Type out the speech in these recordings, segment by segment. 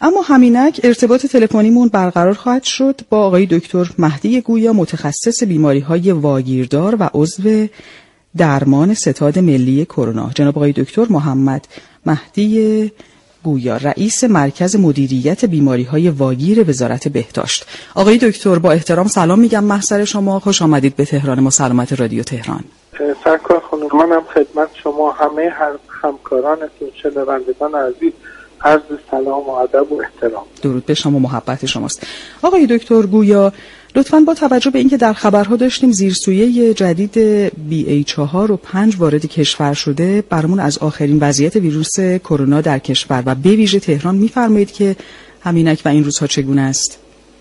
اما همینک ارتباط تلفنیمون برقرار خواهد شد با آقای دکتر مهدی گویا، متخصص بیماری‌های واگیردار و عضو درمان ستاد ملی کرونا. جناب آقای دکتر محمد مهدی گویا، رئیس مرکز مدیریت بیماری‌های واگیر وزارت بهداشت. آقای دکتر با احترام سلام میگم محضر شما، خوش آمدید به تهران ما، سلامت رادیو تهران. سرکار خانم، منم خدمت شما همه همکارانتون، شنوندگان عزیز عرض سلام و ادب و احترام. درود به شما، محبت شماست. آقای دکتر گویا، لطفاً با توجه به اینکه در خبرها داشتیم زیرسویه جدید BA4 و 5 وارد کشور شده، برامون از آخرین وضعیت ویروس کرونا در کشور و به ویژه تهران می‌فرمایید که همینک و این روزها چگونه است؟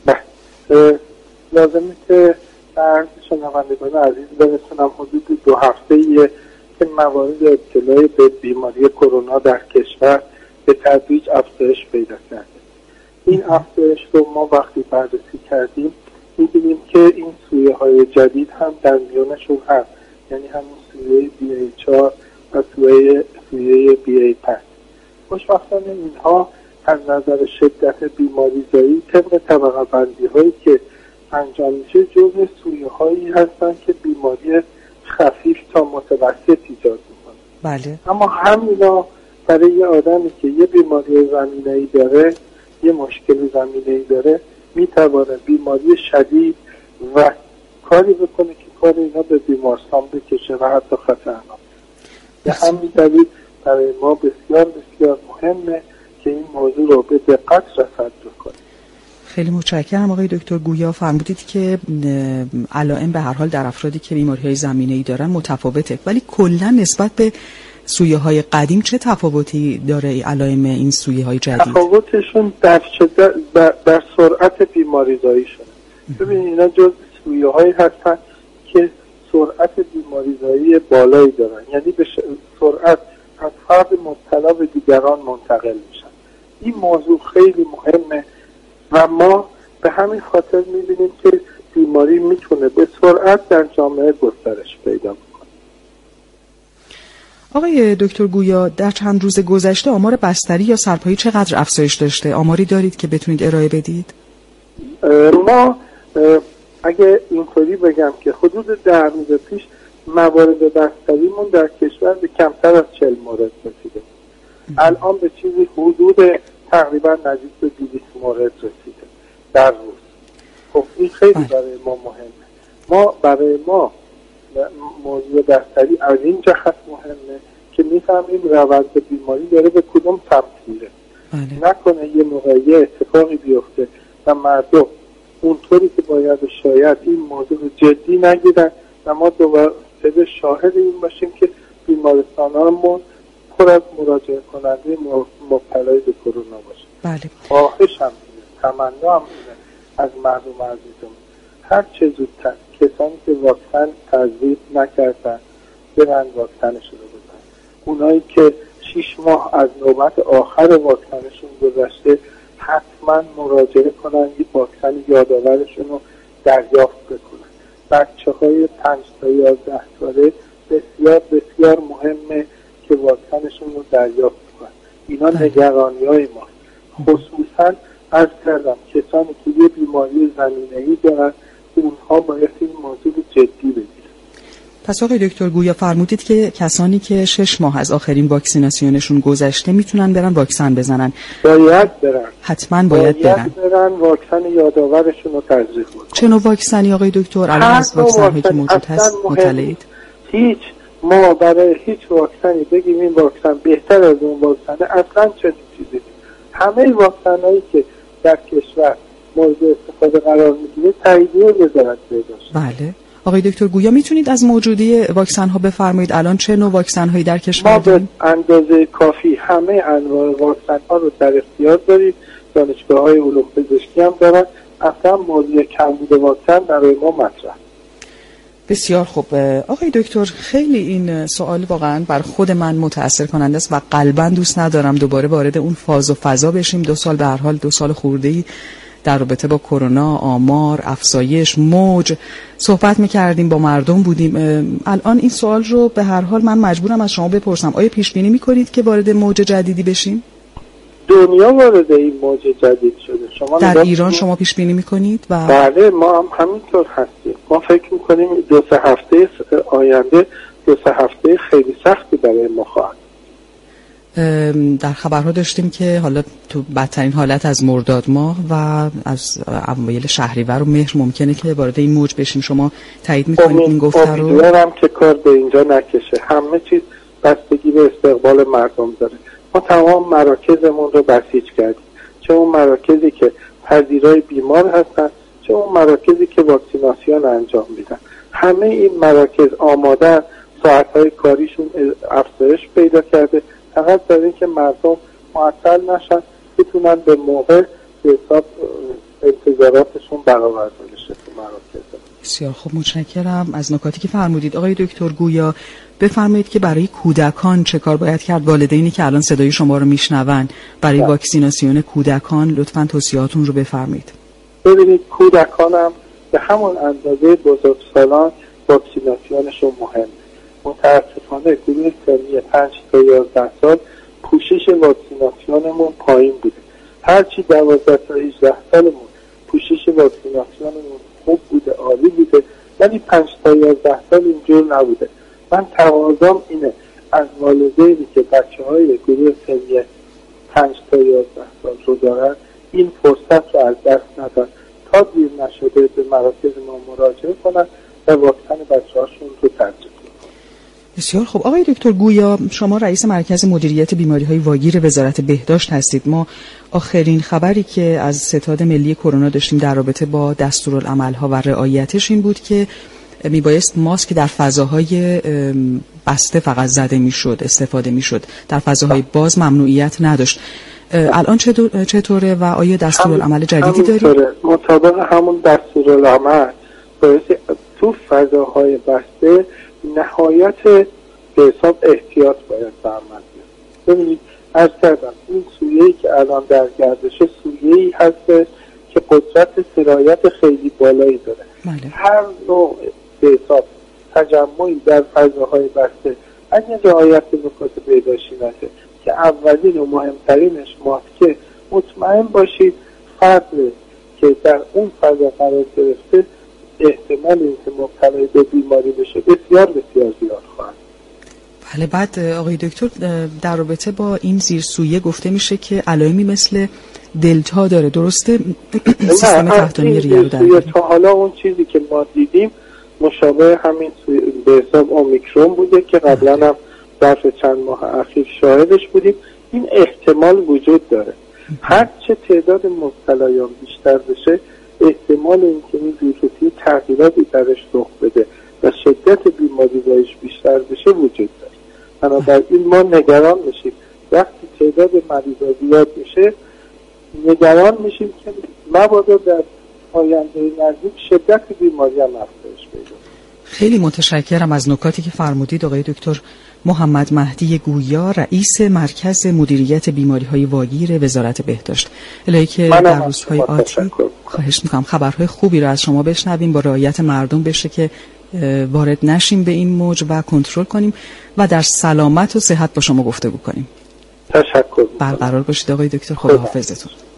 لازمه که در شنوندگان عزیز برسونم حدود 2 هفته‌ای که موارد ابتلا به بیماری کرونا در کشور به تدریج افزایش پیدا کرده. این افزایش رو ما وقتی بررسی کردیم می‌بینیم که این سویه‌های جدید هم در میانشون هست، یعنی همون سویه BA4 و سویه BA5. خوشبختانه اینها از نظر شدت بیماریزایی طبق طبقه بندی هایی که انجام میشه جزء سویه‌هایی هستن که بیماری خفیف تا متوسط ایجاد میکنه. بله. اما همینا برای یه آدمی که یه بیماری زمینه‌ای داره، یه مشکل زمینه‌ای داره، میتوانه بیماری شدید و کاری بکنه که کار اینا به بیمارستان بکشه و حتی خطرناک. به همین دلیل برای ما بسیار بسیار مهمه که این موضوع رو به دقت رصد بکنیم. خیلی متشکرم آقای دکتر گویا. فرمودید که علائم به هر حال در افرادی که بیماری‌های زمینه‌ای دارن متفاوته، ولی کلا نسبت به سویه‌های قدیم چه تفاوتی داره علائم این سویه‌های جدید؟ تفاوتشون در سرعت بیماریزاییشون. ببینید اینا جز سویه‌هایی هستن که سرعت بیماریزایی بالایی دارن، یعنی به سرعت از فرد مبتلا به دیگران منتقل میشن. این موضوع خیلی مهمه و ما به همین خاطر میبینیم که بیماری میتونه به سرعت در جامعه گسترش پیدا بکنه. آقای دکتر گویا، در چند روز گذشته آمار بستری یا سرپایی چقدر افزایش داشته؟ آماری دارید که بتونید ارائه بدید؟ ما اگه اینطوری بگم که حدود 10 روز پیش موارد بستریمون در کشور به کمتر از 40 مورد رسیده. الان به چیزی حدود تقریبا نزدیک به 200 مورد رسیده در روز. خب این خیلی برای ما مهمه. برای ما موضوع بستری از این جهت مهمه که میفهمیم روند بیماری داره به کدوم سمت میره. نکنه یه موقع یه اتفاقی بیفته و مردم اونطوری که باید شاید این موضوع رو جدی نگیرن و ما دوباره شاهد این باشیم که بیمارستان‌هامون پر از مراجعه کننده مبتلای به کرونا باشه. بله. خواهش هم اینه، تمنا هم اینه از مردم عزیزم، هر چه زودتر کسانی که واکسن تزریق نکردن برن واکسنشون رو بزنن. اونایی که 6 ماه از نوبت آخر واکسنشون گذشته حتما مراجعه کنن، یک واکسن یادآورشون رو دریافت بکنن. بچه‌های 5 تا 11 ساله بسیار بسیار مهمه که واکسنشون رو دریافت کنن. اینا نگرانی‌های ما، خصوصا از کردم کسانی که یه بیماری زمینه‌ای دارن، اونها باید این موضوع رو جدی بگیرن. پس آقای دکتر گویا فرمودید که کسانی که 6 ماه از آخرین واکسیناسیونشون گذشته میتونن برن واکسن بزنن. باید برن. حتما باید برن واکسن یادآورشون رو تزریق کنن. چه نوع واکسنی آقای دکتر؟ الان از واکسن‌هایی که موجود هست مطلعید؟ ما برای هیچ واکسنی بگیم این واکسن بهتر از اون واکسنه، اصلا چنین چیزی نیست. همه واکسن‌هایی که در کشور مورد استفاده قرار میگیره تاییدیه وزارت بهداشت. بله. آقای دکتر گویا میتونید از موجودی واکسن ها بفرمایید الان چه نوع واکسن هایی در کشور داریم؟ ما به اندازه کافی همه انواع واکسن ها رو در اختیار داریم. دانشگاه های علوم پزشکی هم دارن. اصلا موضوع کمبود واکسن برای ما مطرح. بسیار خوب. آقای دکتر، خیلی این سوال واقعا بر خود من متأثر کننده است و قلبا دوست ندارم دوباره وارد اون فاز و فضا بشیم. 2 سال به هر حال 2 سال خورده‌ای در رابطه با کرونا، آمار، افزایش، موج صحبت می‌کردیم، با مردم بودیم. الان این سوال رو به هر حال من مجبورم از شما بپرسم، آیا پیش بینی می‌کنید که وارد موج جدیدی بشیم؟ دنیا وارد این موج جدید شده. شما در ایران شما پیش بینی میکنید؟ و بله ما هم همینطور هستیم. ما فکر میکنیم 2-3 هفته آینده 2-3 هفته خیلی سختی برای ما خواهد. در خبرها داشتیم که حالا تو بدترین حالت از مرداد ماه و از اوایل شهریور و مهر ممکنه که وارد این موج بشیم. شما تایید میکنید این گفته رو؟ امیدوارم که کار به اینجا نکشه. همه چیز بستگی به استقبال مردم داره. ما تمام مراکزمون رو بسیج کردیم، چه اون مراکزی که پذیرای بیمار هستن، چه اون مراکزی که واکسیناسیون انجام میدن. همه این مراکز آمادن، ساعتهای کاریشون افزایش پیدا کرده، فقط برای اینکه مردم معطل نشن، بتونن به موقع به حساب انتظاراتشون برآورده بشه تو مراکز. بسیار خوب، متشکرم از نکاتی که فرمودید. آقای دکتر گویا بفرمایید که برای کودکان چه کار باید کرد؟ والدینی که الان صدای شما رو میشنون برای واکسیناسیون کودکان لطفاً توصیهاتون رو بفرمایید. ببینید کودکانم به همون اندازه بزرگسالان واکسیناسیونشون مهمه. متاسفانه گروه سنی 5 تا 11 سال پوشش واکسیناسیونمون پایین بوده. هرچی 12 تا 18 سالمون پوشش واکسیناسیونمون خوب بوده، عالی بوده، ولی 5 تا 11 سال اینجور نبوده. من تقاضام اینه از والدینی که بچه‌های گروه سنی 5 تا 11 سال رو دارن این فرصت رو از دست ندن، تا دیر نشده به مراکز ما مراجعه کنن و واکسن بچه‌هاشون رو تجربه کنن. بسیار خوب. آقای دکتر گویا شما رئیس مرکز مدیریت بیماری‌های واگیر وزارت بهداشت هستید. ما آخرین خبری که از ستاد ملی کرونا داشتیم در رابطه با دستورالعمل‌ها و رعایتش این بود که میبایست ماسک در فضاهای بسته فقط زده میشد، استفاده میشد، در فضاهای باز ممنوعیت نداشت. الان چطوره و آیا دستورالعمل جدیدی دارید؟ مطابق همون دستورالعمل بایستی تو فضاهای بسته نهایت به حساب احتیاط باید به عمل بیاد. ببینید عرض کردم این سویه‌ای که الان در گردشه سویه‌ای هست که قدرت سرایت خیلی بالایی داره. بله. هر نوع به حساب تجمعی در فضاهای بسته اگه رعایت نکات بهداشتی نشه که اولین و مهمترینش ماسک، مطمئن باشید فرد که در اون فضا قرار گرفته احتمال اینکه مبتلا به بیماری بشه بسیار بسیار زیاد خواهد. بله. بعد آقای دکتر در رابطه با این زیرسویه گفته میشه که علائمی مثل دلتا داره، درسته؟ سیستم تحتانی ریه رو در تا حالا اون چیزی که ما دیدیم مشابه همین به حساب اومیکرون بوده که قبلا هم ظرف چند ماه اخیر شاهدش بودیم. این احتمال وجود داره. هر چه تعداد مبتلایان بیشتر بشه احتمال اینکه این ویروسی تغییراتی درش رخ بده و شدت بیماری بایش بیشتر بشه وجود داره. بنابراین ما نگران میشیم وقتی تعداد مریضا زیاد میشه، نگران میشیم که مبادا در آینده نزدیک شدت بیماری هم افزایش پیدا کنه. خیلی متشکرم از نکاتی که فرمودید آقای دکتر محمد مهدی گویا، رئیس مرکز مدیریت بیماری‌های واگیر وزارت بهداشت. الهی که در روزهای آتی خواهش می‌کنم خبرهای خوبی رو از شما بشنویم، با رعایت مردم بشه که وارد نشیم به این موج و کنترل کنیم و در سلامت و صحت با شما گفتگو کنیم. تشکر. برقرار باشید آقای دکتر، خداحافظتون.